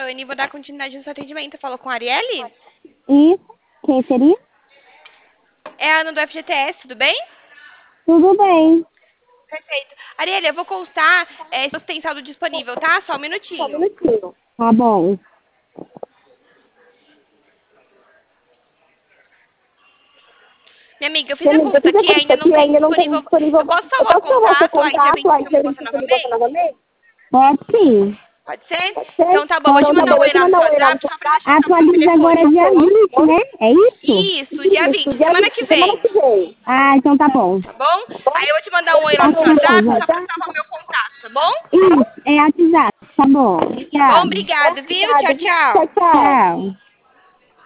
Daiane, vou dar continuidade no seu atendimento. Falou com a Arielle? Isso. Quem seria? É a Ana do FGTS, tudo bem? Tudo bem. Perfeito. Arielle, eu vou constar se você tem saldo disponível, tá? Só um Só um minutinho. minutinho. Tá bom. Minha amiga, eu fiz a conta aqui, ainda não tem disponível. Eu posso salvar o contato, aí dia 25 eu ligo você novamente? Pode sim. Pode ser? Pode ser? Então tá bom, vou te mandar um oi lá no seu WhatsApp só pra deixar seu número de Atualiza agora telefone. dia 20, né? É isso? Isso, dia 20, semana que Semana vem, que vem. Ah, então tá bom. tá bom? Aí eu vou te mandar um oi lá no seu WhatsApp só pra salvar o meu contato, tá bom? Isso, é WhatsApp. Tá bom. Tá bom? Obrigada. Obrigada, viu? Tchau, tchau. Tchau.